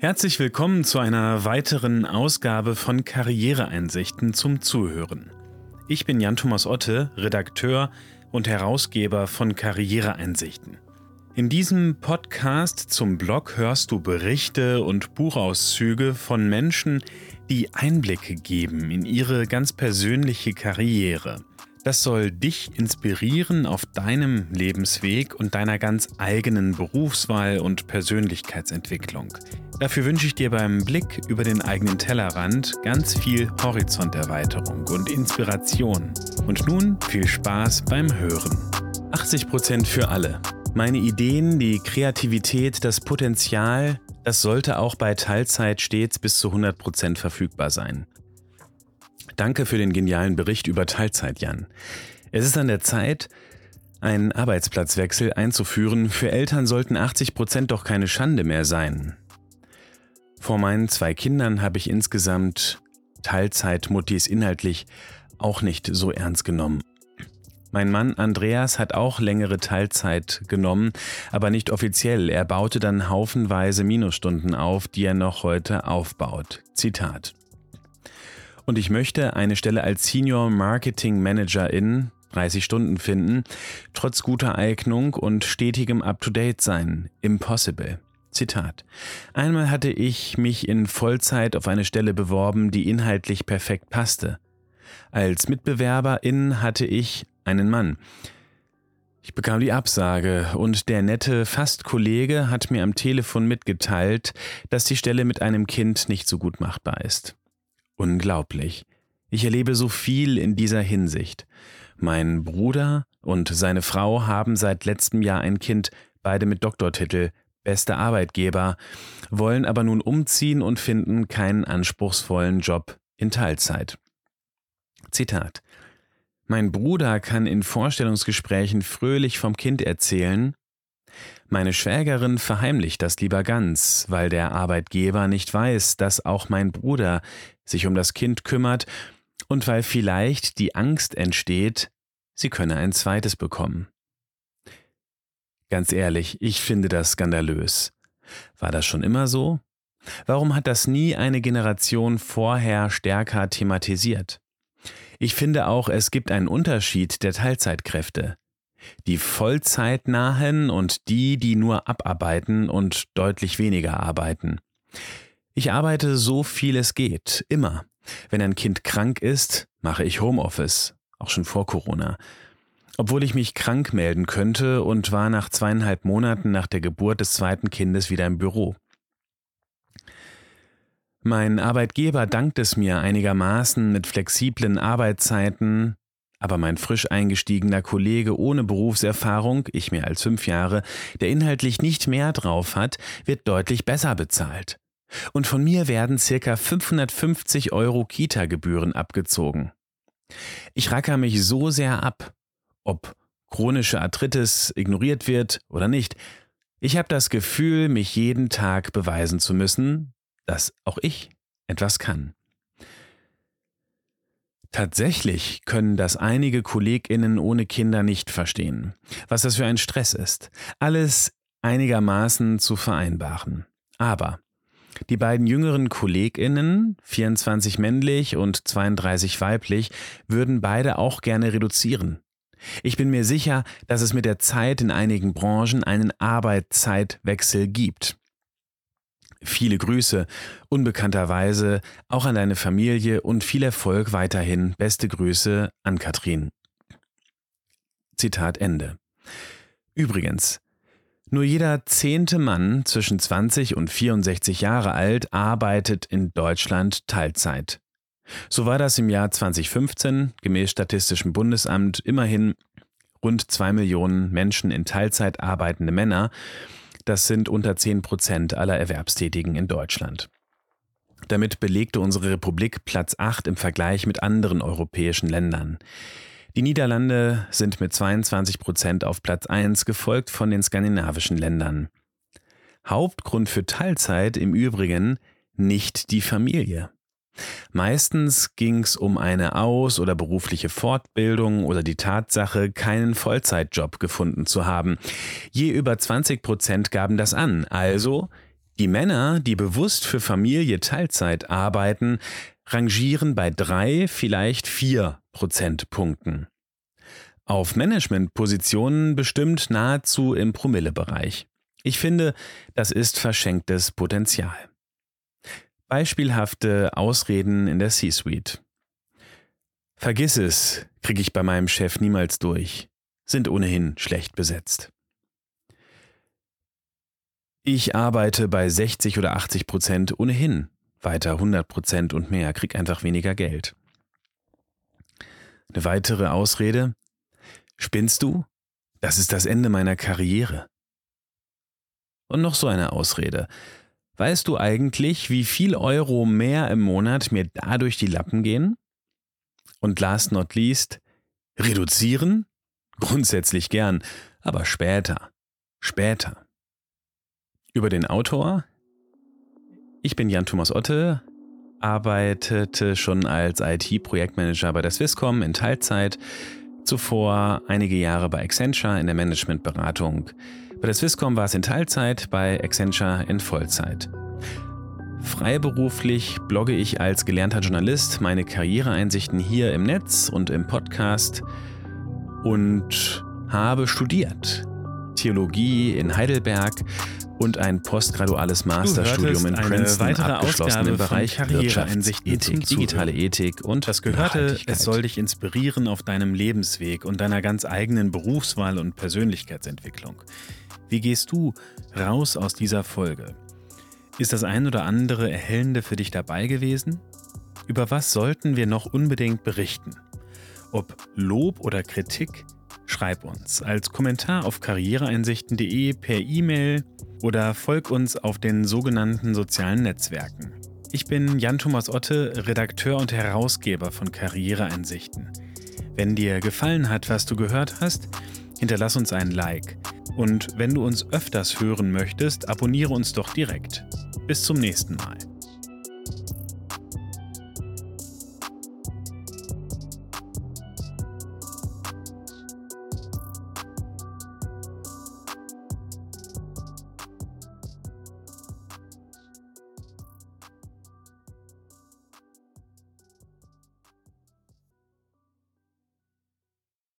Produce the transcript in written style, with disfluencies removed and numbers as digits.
Herzlich willkommen zu einer weiteren Ausgabe von Karriereeinsichten zum Zuhören. Ich bin Jan-Thomas Otte, Redakteur und Herausgeber von Karriereeinsichten. In diesem Podcast zum Blog hörst du Berichte und Buchauszüge von Menschen, die Einblicke geben in ihre ganz persönliche Karriere. Das soll dich inspirieren auf deinem Lebensweg und deiner ganz eigenen Berufswahl und Persönlichkeitsentwicklung. Dafür wünsche ich dir beim Blick über den eigenen Tellerrand ganz viel Horizonterweiterung und Inspiration. Und nun viel Spaß beim Hören. 80% für alle. Meine Ideen, die Kreativität, das Potenzial, das sollte auch bei Teilzeit stets bis zu 100% verfügbar sein. Danke für den genialen Bericht über Teilzeit, Jan. Es ist an der Zeit, einen Arbeitsplatzwechsel einzuführen. Für Eltern sollten 80% doch keine Schande mehr sein. Vor meinen 2 Kindern habe ich insgesamt Teilzeit-Muttis inhaltlich auch nicht so ernst genommen. Mein Mann Andreas hat auch längere Teilzeit genommen, aber nicht offiziell. Er baute dann haufenweise Minusstunden auf, die er noch heute aufbaut. Zitat. Und ich möchte eine Stelle als Senior Marketing Manager in 30 Stunden finden, trotz guter Eignung und stetigem Up-to-Date sein. Impossible. Zitat. Einmal hatte ich mich in Vollzeit auf eine Stelle beworben, die inhaltlich perfekt passte. Als Mitbewerberin hatte ich einen Mann. Ich bekam die Absage und der nette Fast-Kollege hat mir am Telefon mitgeteilt, dass die Stelle mit einem Kind nicht so gut machbar ist. Unglaublich. Ich erlebe so viel in dieser Hinsicht. Mein Bruder und seine Frau haben seit letztem Jahr ein Kind, beide mit Doktortitel, beste Arbeitgeber, wollen aber nun umziehen und finden keinen anspruchsvollen Job in Teilzeit. Zitat. Mein Bruder kann in Vorstellungsgesprächen fröhlich vom Kind erzählen. Meine Schwägerin verheimlicht das lieber ganz, weil der Arbeitgeber nicht weiß, dass auch mein Bruder sich um das Kind kümmert und weil vielleicht die Angst entsteht, sie könne ein zweites bekommen. Ganz ehrlich, ich finde das skandalös. War das schon immer so? Warum hat das nie eine Generation vorher stärker thematisiert? Ich finde auch, es gibt einen Unterschied der Teilzeitkräfte. Die Vollzeitnahen und die nur abarbeiten und deutlich weniger arbeiten. Ich arbeite so viel es geht, immer. Wenn ein Kind krank ist, mache ich Homeoffice, auch schon vor Corona. Obwohl ich mich krank melden könnte und war nach 2,5 Monaten nach der Geburt des 2. Kindes wieder im Büro. Mein Arbeitgeber dankt es mir einigermaßen mit flexiblen Arbeitszeiten, aber mein frisch eingestiegener Kollege ohne Berufserfahrung, ich mehr als 5 Jahre, der inhaltlich nicht mehr drauf hat, wird deutlich besser bezahlt. Und von mir werden ca. 550 € Kita-Gebühren abgezogen. Ich racker mich so sehr ab, ob chronische Arthritis ignoriert wird oder nicht. Ich habe das Gefühl, mich jeden Tag beweisen zu müssen, dass auch ich etwas kann. Tatsächlich können das einige KollegInnen ohne Kinder nicht verstehen, was das für ein Stress ist. Alles einigermaßen zu vereinbaren. Aber die beiden jüngeren KollegInnen, 24 männlich und 32 weiblich, würden beide auch gerne reduzieren. Ich bin mir sicher, dass es mit der Zeit in einigen Branchen einen Arbeitszeitwechsel gibt. Viele Grüße, unbekannterweise auch an deine Familie und viel Erfolg weiterhin. Beste Grüße an Katrin. Zitat Ende. Übrigens, nur jeder 10. Mann zwischen 20 und 64 Jahre alt arbeitet in Deutschland Teilzeit. So war das im Jahr 2015, gemäß Statistischem Bundesamt, immerhin rund 2 Millionen Menschen in Teilzeit arbeitende Männer. Das sind unter 10% aller Erwerbstätigen in Deutschland. Damit belegte unsere Republik Platz 8 im Vergleich mit anderen europäischen Ländern. Die Niederlande sind mit 22% auf Platz 1, gefolgt von den skandinavischen Ländern. Hauptgrund für Teilzeit im Übrigen nicht die Familie. Meistens ging es um eine aus- oder berufliche Fortbildung oder die Tatsache, keinen Vollzeitjob gefunden zu haben. Je über 20% gaben das an, also Die Männer, die bewusst für Familie Teilzeit arbeiten, rangieren bei 3, vielleicht 4 Prozentpunkten. Auf Managementpositionen bestimmt nahezu im Promillebereich. Ich finde, das ist verschenktes Potenzial. Beispielhafte Ausreden in der C-Suite. Vergiss es, kriege ich bei meinem Chef niemals durch. Sind ohnehin schlecht besetzt. Ich arbeite bei 60 oder 80% ohnehin. Weiter 100% und mehr, krieg einfach weniger Geld. Eine weitere Ausrede. Spinnst du? Das ist das Ende meiner Karriere. Und noch so eine Ausrede. Weißt du eigentlich, wie viel Euro mehr im Monat mir dadurch die Lappen gehen? Und last not least, reduzieren? Grundsätzlich gern, aber später. Über den Autor? Ich bin Jan Thomas Otte, arbeitete schon als IT-Projektmanager bei der Swisscom in Teilzeit, zuvor einige Jahre bei Accenture in der Managementberatung. Bei der Swisscom war es in Teilzeit, bei Accenture in Vollzeit. Freiberuflich blogge ich als gelernter Journalist meine Karriereeinsichten hier im Netz und im Podcast und habe studiert. Theologie in Heidelberg und ein postgraduales Masterstudium in Princeton abgeschlossen im Bereich Wirtschaftsethik, digitale Ethik und das gehörte, Nachhaltigkeit. es soll dich inspirieren auf deinem Lebensweg und deiner ganz eigenen Berufswahl und Persönlichkeitsentwicklung. Wie gehst du raus aus dieser Folge? Ist das ein oder andere Erhellende für dich dabei gewesen? Über was sollten wir noch unbedingt berichten? Ob Lob oder Kritik? Schreib uns als Kommentar auf karriereeinsichten.de, per E-Mail oder folg uns auf den sogenannten sozialen Netzwerken. Ich bin Jan Thomas Otte, Redakteur und Herausgeber von Karriereeinsichten. Wenn dir gefallen hat, was du gehört hast, hinterlass uns ein Like. Und wenn du uns öfters hören möchtest, abonniere uns doch direkt. Bis zum nächsten Mal.